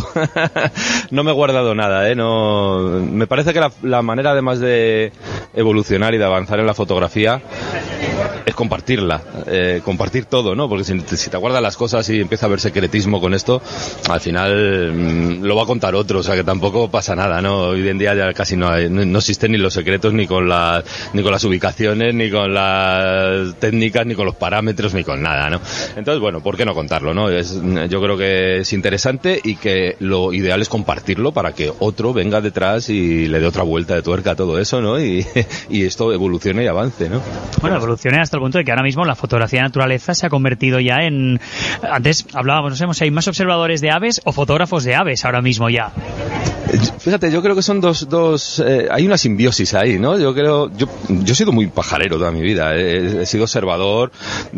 No me he guardado nada, No, me parece que la manera además de evolucionar y de avanzar en la fotografía es compartirla, compartir todo, ¿no? Porque si te guardas las cosas y empieza a haber secretismo con esto, al final lo va a contar otro, o sea que tampoco pasa nada, ¿no? Hoy en día ya casi no existen ni los secretos ni con las ubicaciones, ni con las técnicas, ni con los parámetros, ni con nada, ¿no? Entonces, bueno, ¿por qué no contarlo, no? Yo creo que es interesante y que lo ideal es compartirlo para que otro venga detrás y le dé otra vuelta de tuerca a todo eso, ¿no? Y esto evolucione y avance, ¿no? Bueno, evolucione hasta el punto de que ahora mismo la fotografía de naturaleza se ha convertido ya en... Antes hablábamos, no sé, ¿hay más observadores de aves o fotógrafos de aves ahora mismo ya? Fíjate, yo creo que son dos hay una simbiosis ahí, ¿no? Yo he sido muy pajarero toda mi vida, he sido observador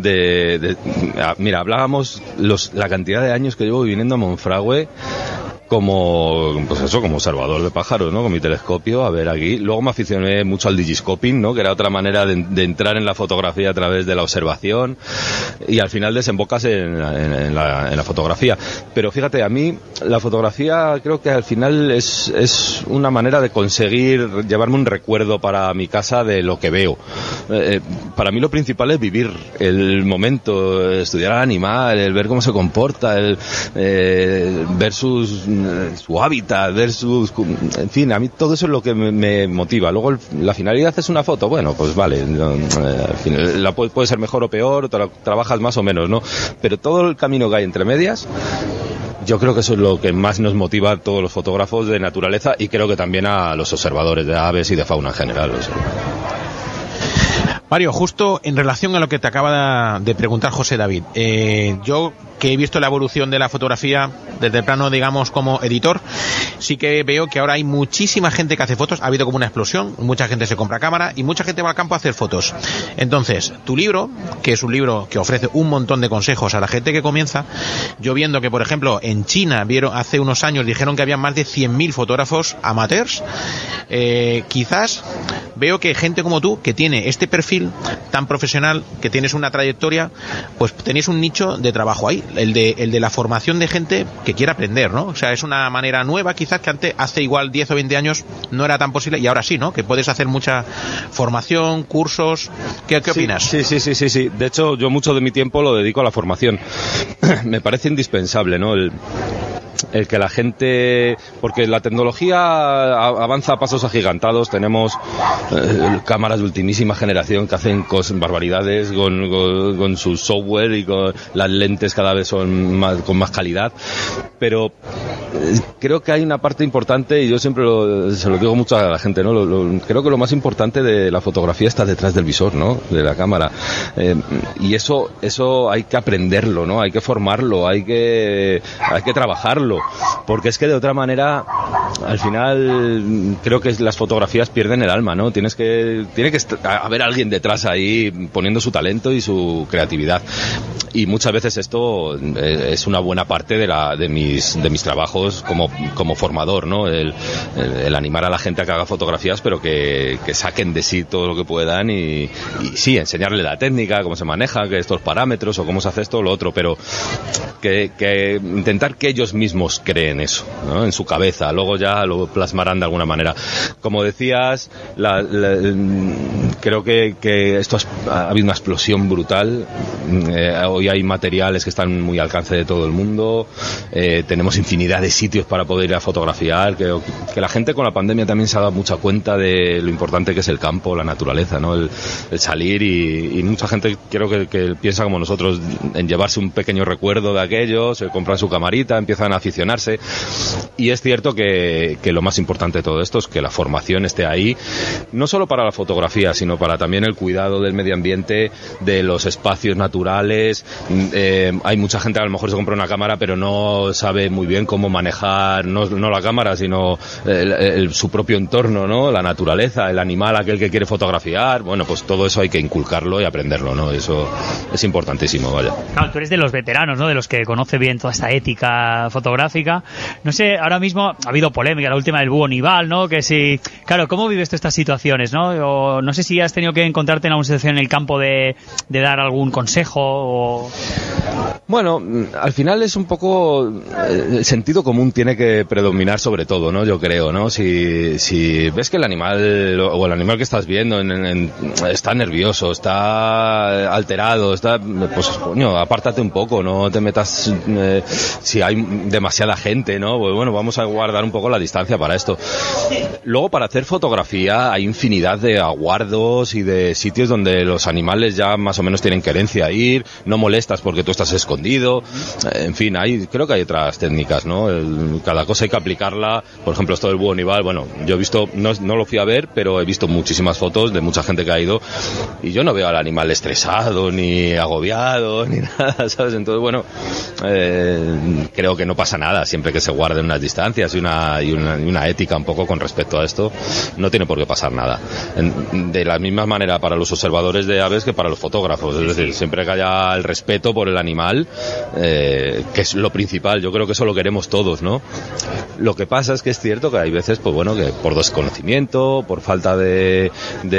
mira, hablábamos la cantidad de años que llevo viviendo a Monfragüe como observador de pájaros, ¿no? Con mi telescopio, a ver aquí. Luego me aficioné mucho al digiscoping, ¿no? Que era otra manera de entrar en la fotografía a través de la observación y al final desembocas en la fotografía. Pero fíjate, a mí la fotografía creo que al final es una manera de conseguir llevarme un recuerdo para mi casa de lo que veo. Para mí lo principal es vivir el momento, estudiar al animal, el ver cómo se comporta, el ver su hábitat, ver en fin, a mí todo eso es lo que me motiva. Luego la finalidad es una foto, bueno, pues vale, al final, puede ser mejor o peor, trabajas más o menos, ¿no? Pero todo el camino que hay entre medias, yo creo que eso es lo que más nos motiva a todos los fotógrafos de naturaleza y creo que también a los observadores de aves y de fauna en general. O sea. Mario, justo en relación a lo que te acaba de preguntar José David, yo que he visto la evolución de la fotografía desde el plano, digamos, como editor, sí que veo que ahora hay muchísima gente que hace fotos, ha habido como una explosión, mucha gente se compra cámara y mucha gente va al campo a hacer fotos. Entonces, tu libro, que es un libro que ofrece un montón de consejos a la gente que comienza, yo viendo que, por ejemplo, en China hace unos años dijeron que había más de 100.000 fotógrafos amateurs, quizás veo que gente como tú, que tiene este perfil tan profesional, que tienes una trayectoria, pues tenéis un nicho de trabajo ahí, el de la formación de gente que quiere aprender, ¿no? O sea, es una manera nueva, quizás, que antes, hace igual 10 o 20 años no era tan posible, y ahora sí, ¿no? Que puedes hacer mucha formación, cursos. ¿Qué opinas? Sí. De hecho, yo mucho de mi tiempo lo dedico a la formación. Me parece indispensable, ¿no? el que la gente, porque la tecnología avanza a pasos agigantados, tenemos cámaras de ultimísima generación que hacen barbaridades con su software y con las lentes cada vez son con más calidad, pero creo que hay una parte importante y yo siempre se lo digo mucho a la gente, ¿no? Creo que lo más importante de la fotografía está detrás del visor, ¿no? De la cámara, y eso hay que aprenderlo, ¿no? Hay que formarlo, hay que trabajarlo, porque es que de otra manera al final creo que las fotografías pierden el alma, ¿no? Tiene que haber alguien detrás ahí poniendo su talento y su creatividad, y muchas veces esto es una buena parte de mis trabajos como formador, ¿no? El animar a la gente a que haga fotografías, pero que saquen de sí todo lo que puedan y sí, enseñarle la técnica, cómo se maneja, que estos parámetros o cómo se hace esto o lo otro, pero que intentar que ellos mismos creen eso, ¿no? En su cabeza, luego ya lo plasmarán de alguna manera. Como decías, creo que esto ha habido una explosión brutal. Hoy hay materiales que están muy al alcance de todo el mundo, tenemos infinidad de sitios para poder ir a fotografiar, que la gente con la pandemia también se ha dado mucha cuenta de lo importante que es el campo, la naturaleza, ¿no? El salir y mucha gente creo que piensa como nosotros en llevarse un pequeño recuerdo de aquello, se compran su camarita, empiezan a aficionarse, y es cierto que lo más importante de todo esto es que la formación esté ahí, no solo para la fotografía, sino para también el cuidado del medio ambiente, de los espacios naturales. Hay mucha gente que a lo mejor se compra una cámara pero no sabe muy bien cómo manejar no la cámara, sino su propio entorno, ¿no? La naturaleza, el animal aquel que quiere fotografiar. Bueno, pues todo eso hay que inculcarlo y aprenderlo, ¿no? Eso es importantísimo, vaya. Claro, tú eres de los veteranos, ¿no? De los que conoce bien toda esta ética fotográfica. No sé, ahora mismo ha habido polémica, la última del búho nival, ¿no? Que si... Claro, ¿cómo vives tú estas situaciones, no? O no sé si has tenido que encontrarte en alguna situación en el campo de dar algún consejo o... Bueno, al final es un poco el sentido común tiene que predominar sobre todo, ¿no? Yo creo, ¿no? Si ves que el animal o el animal que estás viendo está nervioso, está alterado, pues coño, apártate un poco, no te metas si hay demasiada gente, ¿no? Pues bueno, vamos a guardar un poco la distancia para esto. Luego, para hacer fotografía hay infinidad de aguardos y de sitios donde los animales ya más o menos tienen querencia a ir, no molestas porque tú estás escondido, en fin, creo que hay otras técnicas, ¿no? Cada cosa hay que aplicarla. Por ejemplo, esto del búho nival, bueno, yo he visto, no lo fui a ver, pero he visto muchísimas fotos de mucha gente que ha ido y yo no veo al animal estresado, ni agobiado, ni nada, ¿sabes? Entonces, bueno, creo que no pasa nada, siempre que se guarden unas distancias y una ética un poco con respecto a esto, no tiene por qué pasar nada. De la misma manera para los observadores de aves que para los fotógrafos, es decir, siempre que haya el respeto por el animal, que es lo principal, yo creo que eso lo queremos todos, ¿no? Lo que pasa es que es cierto que hay veces, pues bueno, que por desconocimiento, por falta de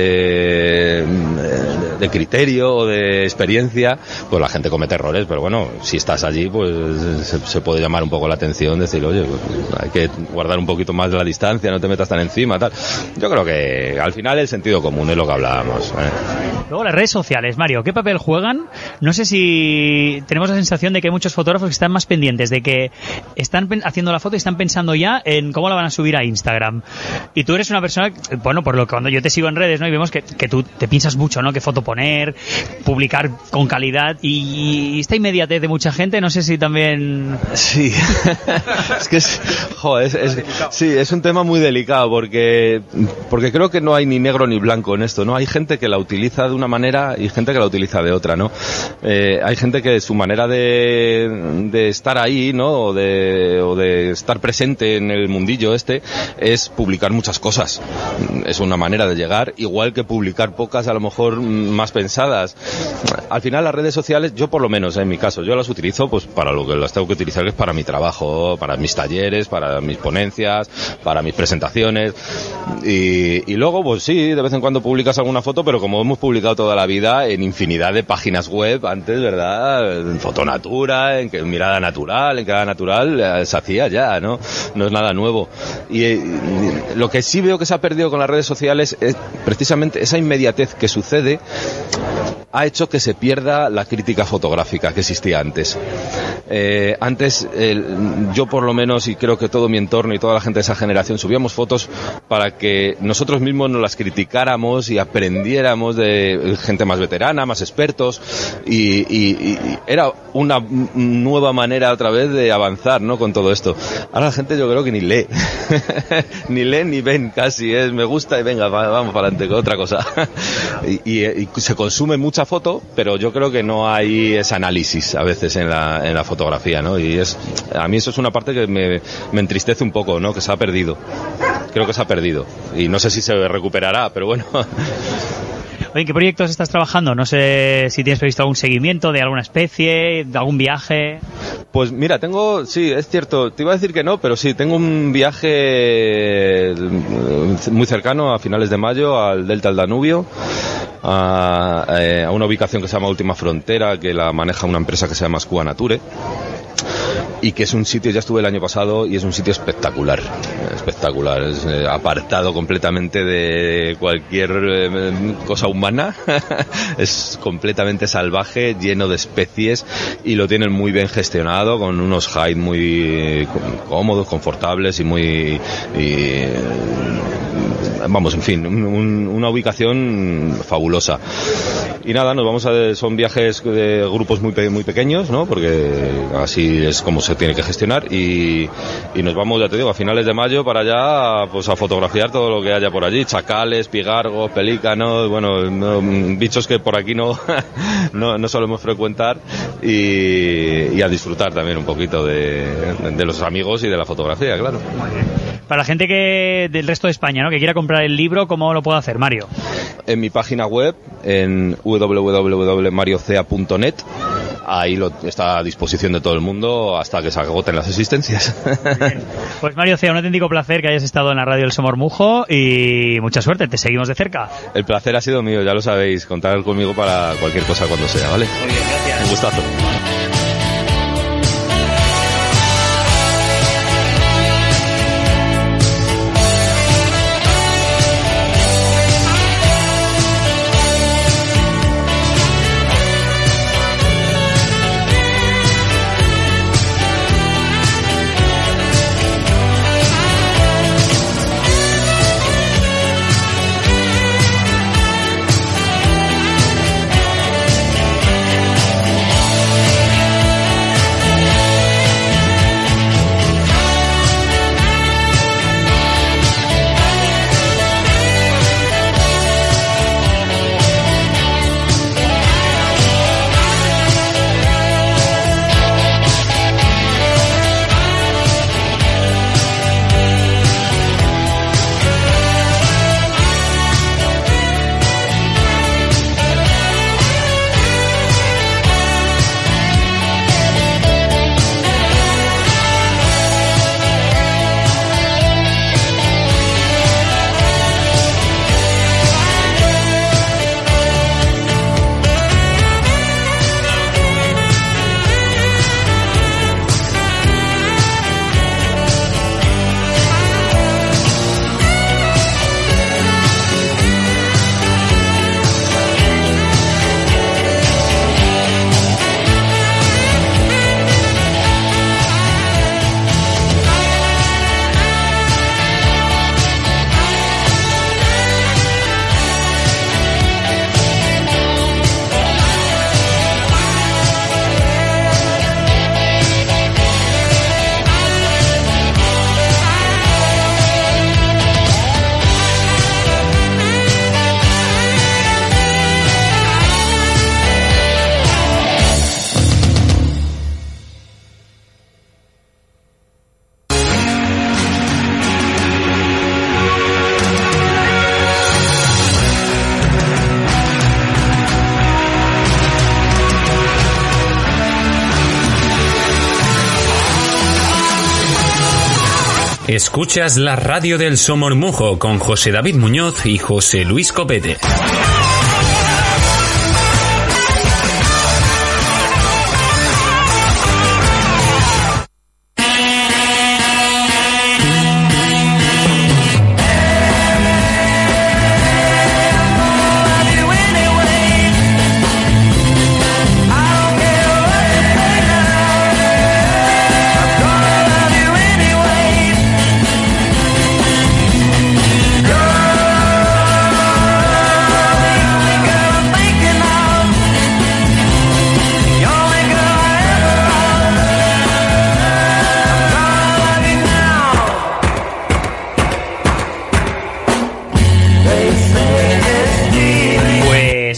criterio o de experiencia, pues la gente comete errores, pero bueno, si estás allí, pues se puede llamar un poco la atención, decir, oye, pues hay que guardar un poquito más de la distancia, no te metas tan encima, tal. Yo creo que al final el sentido común es lo que hablábamos. Luego las redes sociales, Mario, ¿qué papel juegan? No sé si tenemos la sensación de que hay muchos fotógrafos que están más pendientes de que están haciendo la foto y están pensando ya en cómo la van a subir a Instagram. Y tú eres una persona, bueno, por lo que cuando yo te sigo en redes, ¿no? Y vemos que tú te piensas mucho, ¿no? Qué foto poner, publicar con calidad y esta inmediatez de mucha gente, no sé si también... Sí, es que sí, es un tema muy delicado porque creo que no hay ni negro ni blanco en esto, ¿no? Hay gente que la utiliza de una manera y gente que la utiliza de otra, ¿no? Hay gente que su manera de estar ahí, ¿no? O de estar presente en el mundillo es publicar muchas cosas. Es una manera de llegar, igual que publicar pocas, a lo mejor más pensadas. Al final las redes sociales, yo por lo menos en mi caso, yo las utilizo pues para lo que las tengo que utilizar, que es para mi trabajo, para mis talleres, para mis ponencias, para mis presentaciones y luego pues sí, de vez en cuando publicas alguna foto, pero como hemos publicado toda la vida en infinidad de páginas web antes, ¿verdad? En Fotonatura, en Mirada Natural, en Quedada Natural, se hacía ya, ¿no? No es nada nuevo. Y lo que sí veo que se ha perdido con las redes sociales es precisamente esa inmediatez que sucede ha hecho que se pierda la crítica fotográfica que existía antes. Antes, yo por lo menos, y creo que todo mi entorno y toda la gente de esa generación, subíamos fotos para que nosotros mismos nos las criticáramos y aprendiéramos de gente más veterana, más expertos, y era una nueva manera otra vez de avanzar, ¿no?, con todo esto. Ahora la gente, yo creo que ni lee, ni lee ni ven casi, me gusta y venga, vamos para adelante con otra cosa. y se consume mucha foto, pero yo creo que no hay ese análisis a veces en la fotografía, ¿no? Y a mí eso es una parte que me entristece un poco, ¿no?, que se ha perdido. Creo que se ha perdido. Y no sé si se recuperará, pero bueno. Oye, ¿en qué proyectos estás trabajando? No sé si tienes previsto algún seguimiento de alguna especie, de algún viaje. Pues mira, sí, es cierto, te iba a decir que no, pero sí, tengo un viaje muy cercano a finales de mayo al Delta del Danubio, a una ubicación que se llama Última Frontera, que la maneja una empresa que se llama Scuba Nature, y que es un sitio, ya estuve el año pasado, y es un sitio espectacular, es apartado completamente de cualquier cosa humana, es completamente salvaje, lleno de especies, y lo tienen muy bien gestionado, con unos hides muy cómodos, confortables y vamos, en fin, una ubicación fabulosa. Y nada, son viajes de grupos muy pequeños, ¿no?, porque así es como se tiene que gestionar, y nos vamos, ya te digo, a finales de mayo para allá, pues a fotografiar todo lo que haya por allí, chacales, pigargos, pelícanos, bueno, bichos que por aquí no solemos frecuentar, y a disfrutar también un poquito de los amigos y de la fotografía, claro. Muy bien. Para la gente del resto de España, ¿no?, que quiera comprar el libro, ¿cómo lo puede hacer, Mario? En mi página web, en www.mariocea.net, ahí está a disposición de todo el mundo hasta que se agoten las existencias. Bien. Pues Mario Cea, un auténtico placer que hayas estado en la radio del Somormujo, y mucha suerte, te seguimos de cerca. El placer ha sido mío, ya lo sabéis, contar conmigo para cualquier cosa cuando sea, ¿vale? Muy bien, gracias. Un gustazo. Escuchas la radio del Somormujo con José David Muñoz y José Luis Copete.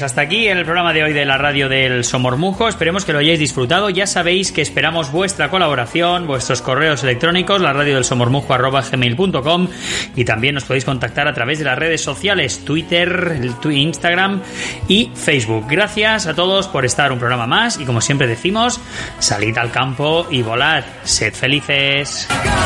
hasta aquí el programa de hoy de la radio del Somormujo. Esperemos que lo hayáis disfrutado. Ya sabéis que esperamos vuestra colaboración, vuestros correos electrónicos, laradiodelsomormujo@gmail.com, y también nos podéis contactar a través de las redes sociales, Twitter, Instagram y Facebook. Gracias a todos por estar un programa más y, como siempre decimos, salid al campo y volad. Sed felices.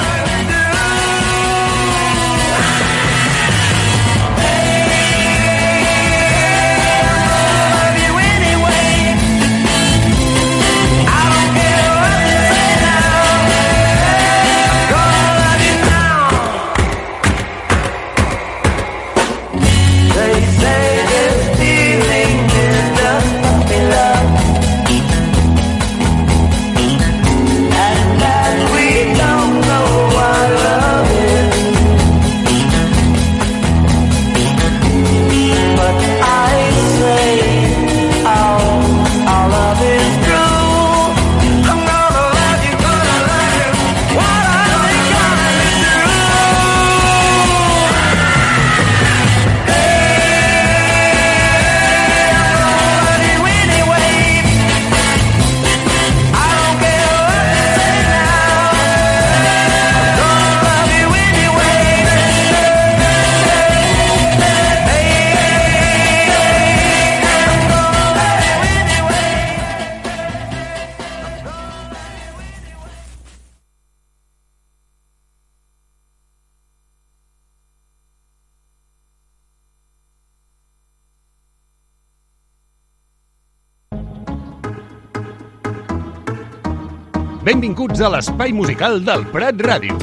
Benvinguts a l'espai musical del Prat Ràdio.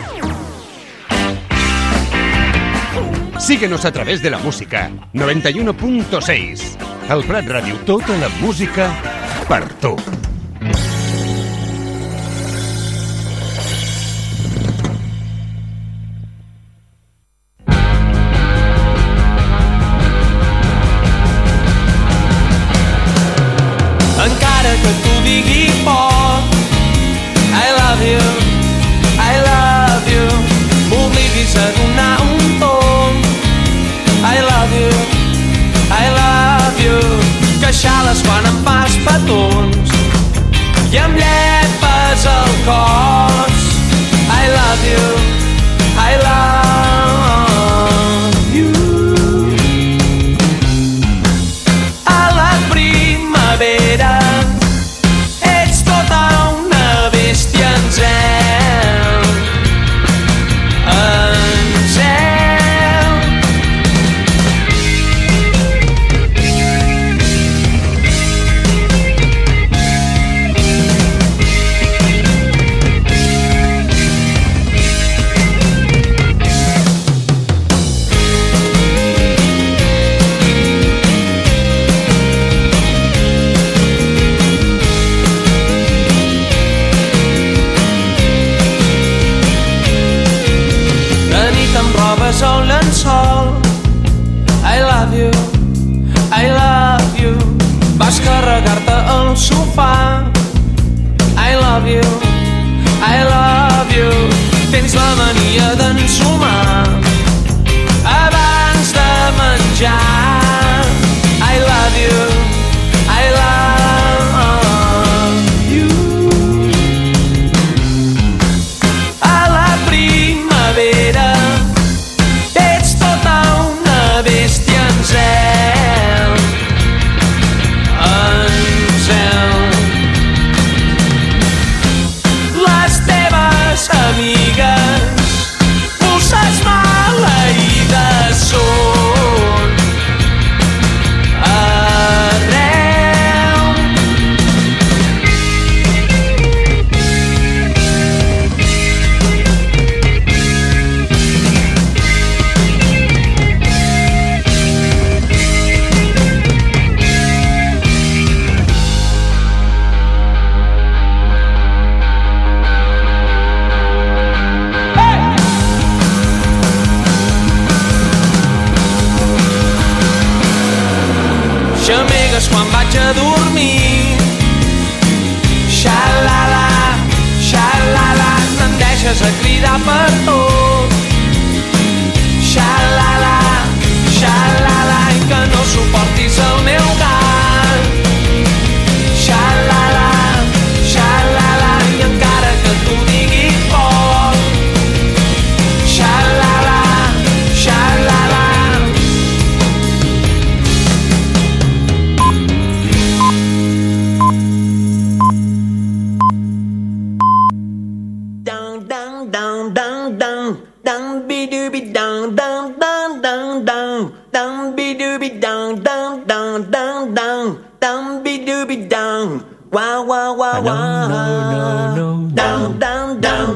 Síguenos a través de la música 91.6. El Prat Ràdio, tota la música per tu. Encara que t'ho digui poc, I love you, oblidis a donar un tomb. I love you, queixales quan em fas petons i em llepes el cos. I love you, a la primavera ets tota una bèstia en zel, en zel. El llençol. I love you, vas carregar-te al sofà. I love you, tens la mania d'ensumar abans de menjar. I love you, a la primavera ets tota una bèstia en zel, en zel. Les teves amigues, puces maleïdes són arreu. Xamegues quan vaig a dormir. Xalala, xalala, te'n deixes a cridar per tot. Xalala, xalala, i que no suportis el meu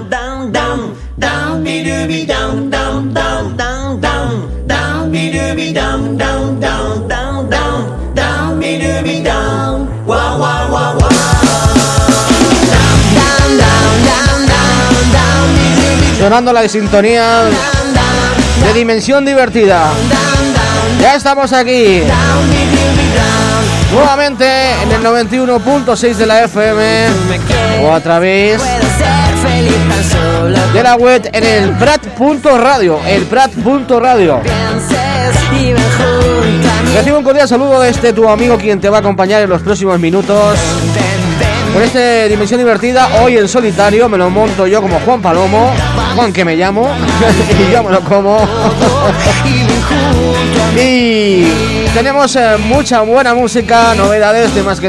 down, down, down, down, be dooby down, down, down, down, down, down, be dooby down, down, down, down, down, down, be dooby down, wow, wow, wow, wow. Down, down, down, down, down, be dooby. Sonando la sintonía de Dimensión Divertida. Ya estamos aquí nuevamente en el 91.6 de la FM o a través de la web en el Prat.radio. Recibo un cordial saludo de tu amigo quien te va a acompañar en los próximos minutos con este Dimensión Divertida. Hoy en solitario me lo monto yo como Juan Palomo, Juan que me llamo, y yo me lo como. Y tenemos mucha buena música, novedades, temas que